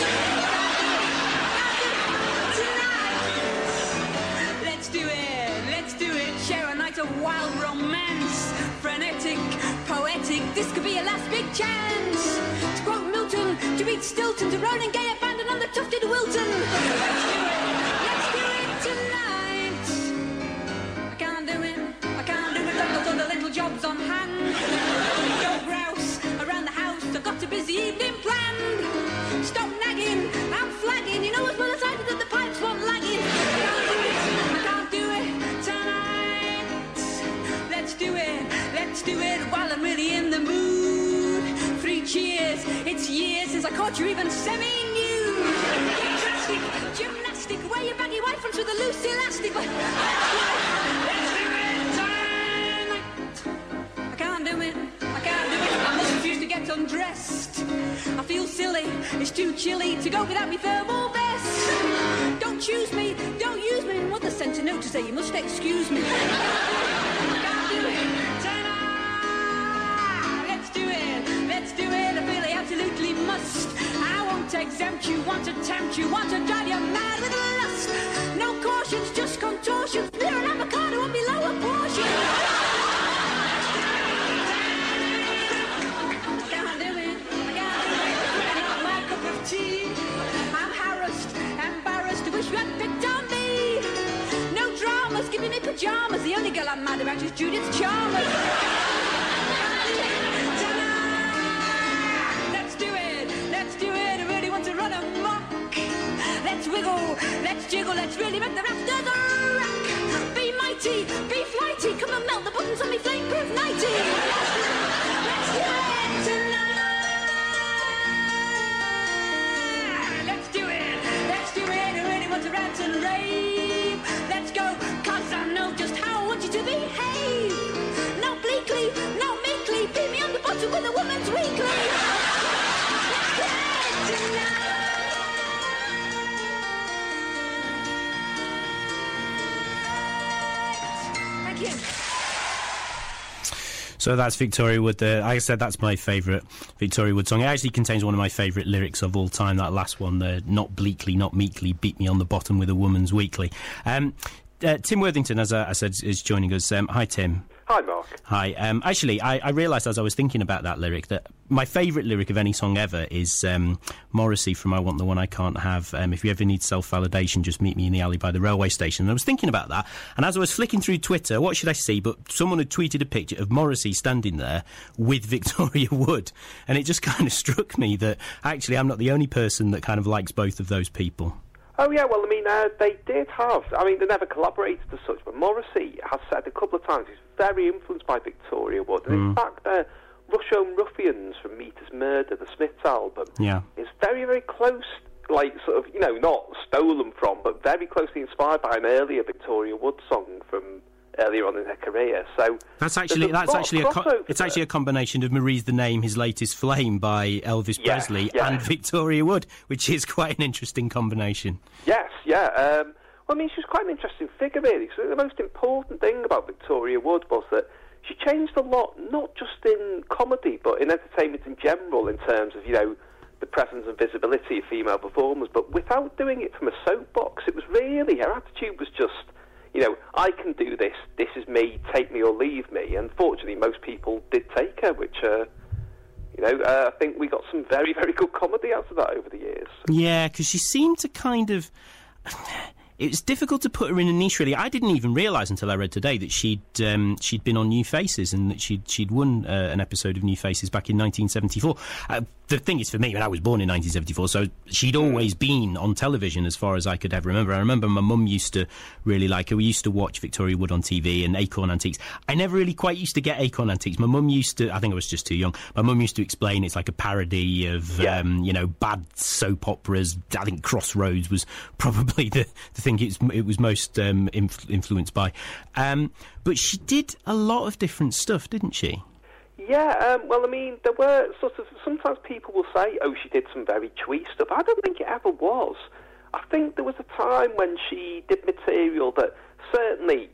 Let's do it, share a night of wild romance. Frenetic, poetic, this could be a last big chance. To quote Milton, to beat Stilton, to Ronan Gay abandon on the tufted Wilton. Let's do it tonight. I can't do it, I've got the little jobs on hand. Don't grouse around the house, I've got a busy evening planned. Stop nagging, I'm flagging, you know as well as I do that the pipes won't lagging. I can't do it tonight. Let's do it while I'm really in the mood. 3 cheers, it's years since I caught you even semi-nude. Gymnastic, wear your baggy white fronts with a loose elastic. Let's do it tonight. I can't do it, I must refuse to get undressed. I feel silly, it's too chilly to go without me thermal vest. Don't choose me, don't use me. Mother sent a note to say you must excuse me. I can't do it tonight. Let's do it, I feel I absolutely must. I won't exempt you, want to tempt you, want to drive you mad with lust. No cautions, just contortions. Beer and avocado on me lower portion. I can't do it, in my pyjamas. The only girl I'm mad about is Judith Chalmers. Let's do it, I really want to run amok. Let's wiggle, let's jiggle, let's really make the rafters rock. Be mighty, be flighty, come and melt the buttons on me flame-proof nightie. Let's do it tonight. Let's do it, I really want to rant and rave. Let's go, 'cause I know just how I want you to behave. Not bleakly, not meekly, beat me on the bottom with a woman's weekly. Let's do it tonight. Thank you. So that's Victoria Wood. Like I said, that's my favourite Victoria Wood song. It actually contains one of my favourite lyrics of all time, that last one, the not bleakly, not meekly, beat me on the bottom with a woman's weekly. Tim Worthington, as I said, is joining us. Hi, Tim. Hi, Mark. Hi. Actually, I realised as I was thinking about that lyric that my favourite lyric of any song ever is Morrissey from I Want the One I Can't Have. If you ever need self-validation, just meet me in the alley by the railway station. And I was thinking about that, and as I was flicking through Twitter, what should I see? But someone had tweeted a picture of Morrissey standing there with Victoria Wood. And it just kind of struck me that actually I'm not the only person that kind of likes both of those people. Oh, yeah, well, I mean, they did have... I mean, they never collaborated as such, but Morrissey has said a couple of times he's very influenced by Victoria Wood. And in fact, Rush Home Ruffians from Meter's Murder, the Smiths album, is very, very close, like, sort of, you know, not stolen from, but very closely inspired by an earlier Victoria Wood song from earlier on in her career. So it's actually a combination of Marie's the Name, His Latest Flame by Elvis Presley and Victoria Wood, which is quite an interesting combination. Yes, yeah. Well, I mean, she was quite an interesting figure, really. So the most important thing about Victoria Wood was that she changed a lot, not just in comedy, but in entertainment in general, in terms of, you know, the presence and visibility of female performers, but without doing it from a soapbox. It was really, her attitude was just, you know, I can do this, this is me, take me or leave me. And fortunately, most people did take her, which, I think we got some very, very good comedy out of that over the years. Yeah, because she seemed to kind of... It was difficult to put her in a niche, really. I didn't even realise until I read today that she'd been on New Faces and that she'd won an episode of New Faces back in 1974. The thing is, for me, when I was born in 1974, so she'd always been on television as far as I could ever remember. I remember my mum used to really like her. We used to watch Victoria Wood on TV and Acorn Antiques. I never really quite used to get Acorn Antiques. My mum used to... I think I was just too young. My mum used to explain it's like a parody of, bad soap operas. I think Crossroads was probably the thing it was most influenced by. But she did a lot of different stuff, didn't she? Yeah, well, I mean, there were sort of... Sometimes people will say, oh, she did some very twee stuff. I don't think it ever was. I think there was a time when she did material that certainly,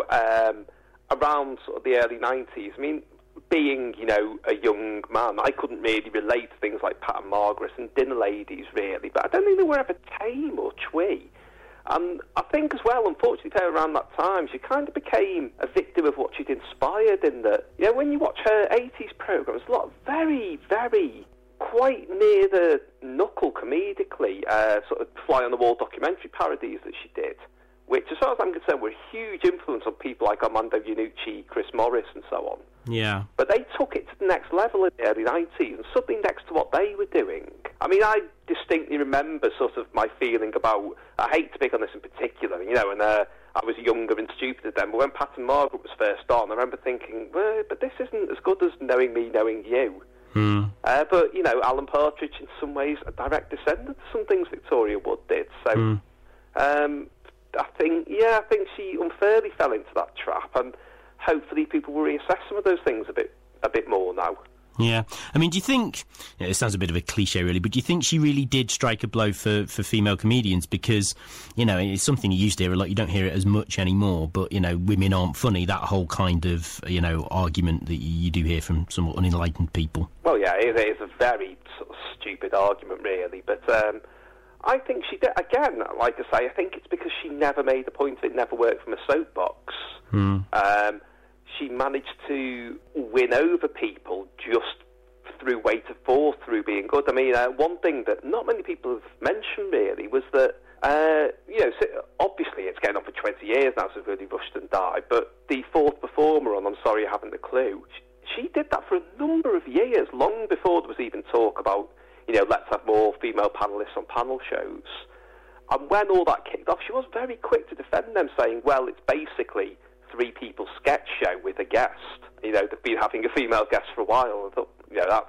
around sort of the early 90s, I mean, being, a young man, I couldn't really relate to things like Pat and Margaret and Dinner Ladies, really, but I don't think they were ever tame or twee. And I think as well, unfortunately, around that time, she kind of became a victim of what she'd inspired in that, when you watch her 80s programmes, a lot of very, very, quite near the knuckle comedically, sort of fly-on-the-wall documentary parodies that she did, which, as far as I'm concerned, were a huge influence on people like Armando Iannucci, Chris Morris, and so on. Yeah. But they took it to the next level in the early 90s, and something next to what they were doing. I mean, I distinctly remember sort of my feeling about... I hate to pick on this in particular, and I was younger and stupider then, but when Pat and Margaret was first on, I remember thinking, well, but this isn't as good as Knowing Me, Knowing You. But, Alan Partridge, in some ways, a direct descendant to some things Victoria Wood did. So, I think she unfairly fell into that trap, and hopefully people will reassess some of those things a bit more now. Yeah. I mean, do you think... it sounds a bit of a cliche, really, but do you think she really did strike a blow for female comedians? Because, it's something you used to hear a lot. You don't hear it as much anymore, but, women aren't funny. That whole kind of, argument that you do hear from somewhat unenlightened people. Well, yeah, it is a very sort of stupid argument, really, but... I think she did, again, like I say, I think it's because she never made the point of it, never worked from a soapbox. She managed to win over people just through weight of force, through being good. I mean, one thing that not many people have mentioned, really, was that Obviously it's getting on for 20 years now since Willie Rushton died, but the fourth performer on I'm Sorry You Haven't a Clue, she did that for a number of years, long before there was even talk about, let's have more female panellists on panel shows. And when all that kicked off, she was very quick to defend them, saying, well, it's basically three people sketch show with a guest. They've been having a female guest for a while. I thought,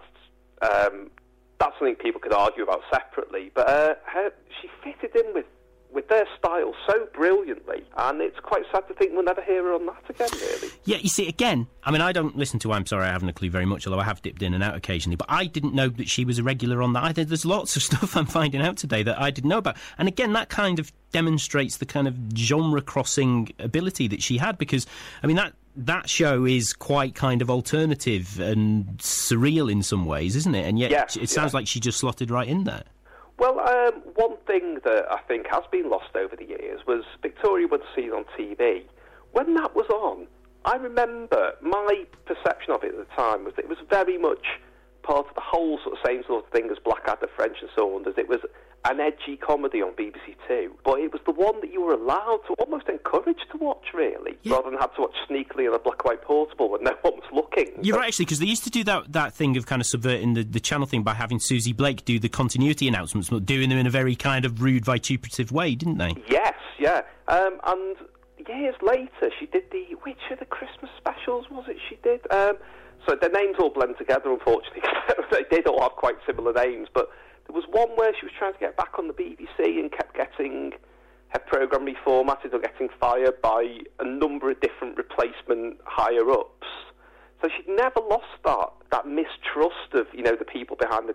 that's something people could argue about separately. But she fitted in with their style so brilliantly, and it's quite sad to think we'll never hear her on that again, really. Yeah, you see, again, I mean, I don't listen to I'm Sorry I Haven't a Clue very much, although I have dipped in and out occasionally, but I didn't know that she was a regular on that either. There's lots of stuff I'm finding out today that I didn't know about. And again, that kind of demonstrates the kind of genre-crossing ability that she had, because, I mean, that show is quite kind of alternative and surreal in some ways, isn't it? And yet it sounds like she just slotted right in there. Well, one thing that I think has been lost over the years was Victoria Wood's seen on TV. When that was on, I remember my perception of it at the time was that it was very much part of the whole same sort of thing as Blackadder, French and Saunders. It was an edgy comedy on BBC Two, but it was the one that you were allowed to, almost encouraged to watch, really, rather than have to watch sneakily on a black and white portable when no one was looking. You're right, actually, because they used to do that thing of kind of subverting the channel thing by having Susie Blake do the continuity announcements, but doing them in a very kind of rude, vituperative way, didn't they? Yes, yeah. And years later, she did which of the Christmas specials was it she did? So their names all blend together, unfortunately, because they did all have quite similar names, but there was one where she was trying to get back on the BBC and kept getting her programme reformatted or getting fired by a number of different replacement higher-ups. So she'd never lost that mistrust of, the people behind the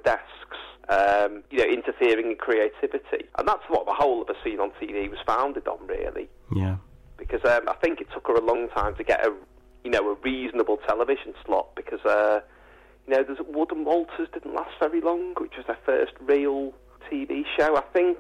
desks, interfering in creativity. And that's what the whole of Her Scene on TV was founded on, really. Yeah. Because I think it took her a long time to get a reasonable television slot, because... there's Wood and Walters didn't last very long, which was their first real TV show. I think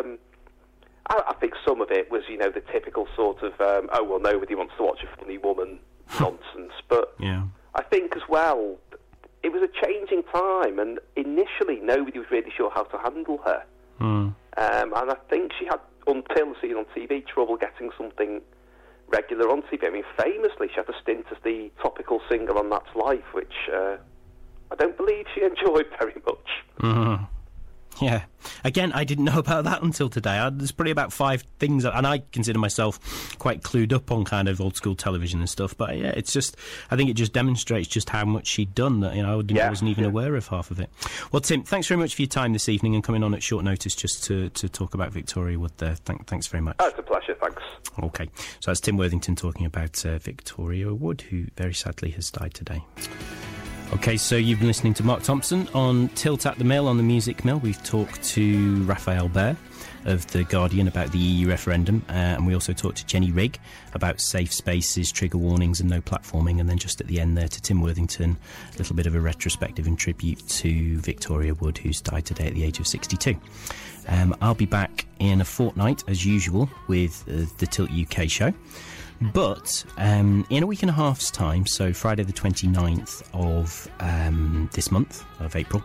some of it was, the typical sort of, nobody wants to watch a funny woman nonsense. But I think as well, it was a changing time, and initially nobody was really sure how to handle her. And I think she had, until Seen on TV, trouble getting something regular on TV. I mean, famously, she had a stint as the topical singer on That's Life, which... I don't believe she enjoyed very much. Mm-hmm. Yeah. Again, I didn't know about that until today. There's probably about 5 things, and I consider myself quite clued up on kind of old-school television and stuff, but yeah, it's just, I think it just demonstrates just how much she'd done that, I wasn't even aware of half of it. Well, Tim, thanks very much for your time this evening and coming on at short notice just to talk about Victoria Wood there. Thanks very much. Oh, it's a pleasure, thanks. OK, so that's Tim Worthington talking about Victoria Wood, who very sadly has died today. OK, so you've been listening to Mark Thompson on Tilt at the Mill on the Music Mill. We've talked to Raphael Baer of The Guardian about the EU referendum, and we also talked to Jenny Rigg about safe spaces, trigger warnings and no platforming, and then just at the end there to Tim Worthington, a little bit of a retrospective and tribute to Victoria Wood, who's died today at the age of 62. I'll be back in a fortnight, as usual, with the Tilt UK show. But in a week and a half's time, so Friday the 29th of this month, of April,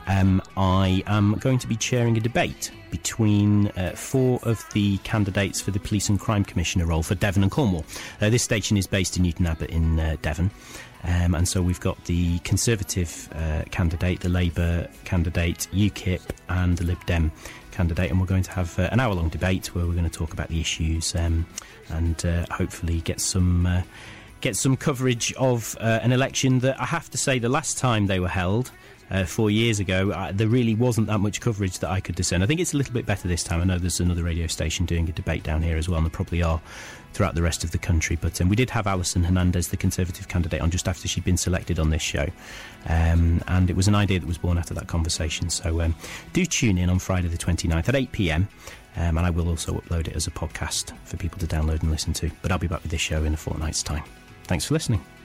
I am going to be chairing a debate between 4 of the candidates for the Police and Crime Commissioner role for Devon and Cornwall. This station is based in Newton Abbot in Devon. And so we've got the Conservative candidate, the Labour candidate, UKIP and the Lib Dem candidate, and we're going to have an hour-long debate where we're going to talk about the issues and hopefully get some coverage of an election that I have to say the last time they were held 4 years ago, there really wasn't that much coverage that I could discern. I think it's a little bit better this time. I know there's another radio station doing a debate down here as well, and there probably are throughout the rest of the country. But we did have Alison Hernandez, the Conservative candidate, on just after she'd been selected on this show. And it was an idea that was born out of that conversation. So do tune in on Friday the 29th at 8 p.m. And I will also upload it as a podcast for people to download and listen to. But I'll be back with this show in a fortnight's time. Thanks for listening.